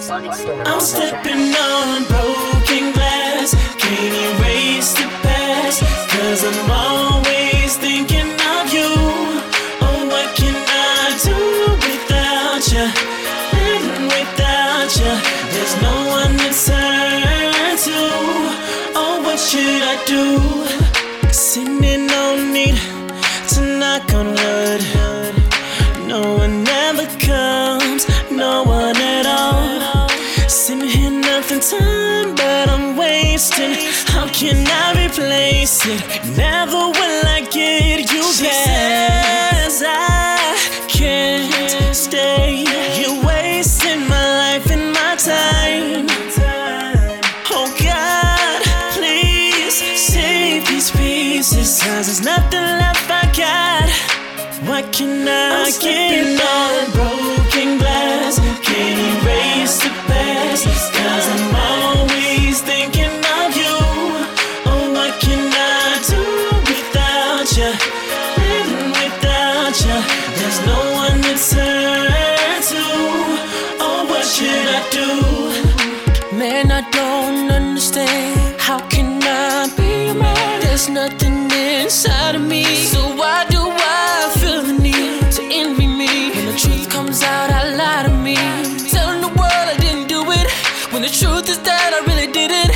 I'm stepping on broken glass, can't erase the past, 'cause I'm always thinking of you. Oh, what can I do without you? Living without you, there's no one to turn to. Oh, what should I do? Sitting no need to knock on wood. No one ever comes, no one at all. Sitting here nothing time, but I'm wasting. How can I replace it? Never will I get you back. She says I can't stay. You're wasting my life and my time. Oh God, please save these pieces, 'cause there's nothing left I got. What can I get on broken glass? Can't erase the past, 'cause I'm always thinking of you. Oh, what can I do without you? Living without you, there's no one to turn to. Oh, what should I do? Man, I don't understand. How can I be a man? There's nothing inside of me. So why do I feel the need to envy me? When the truth comes out, I lie to me, telling the world I didn't do it, when the truth is that I really did it.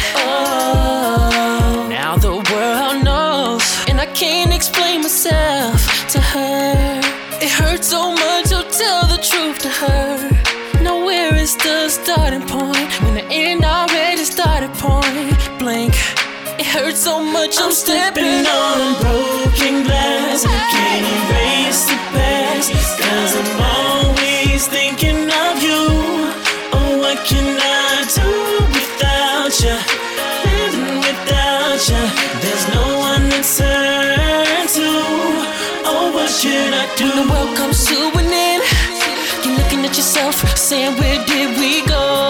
Oh, now the world knows, and I can't explain myself to her. It hurts so much, I'll tell the truth to her. Now where is the starting point when the end already started point blank? It hurts so much, I'm stepping on broken glass. Can't erase the past, 'cause I'm always thinking of you. Oh, what can I do without you? Living without you, there's no one to turn to. Oh, what should I do? When the world comes to an end, you're looking at yourself, saying where did we go?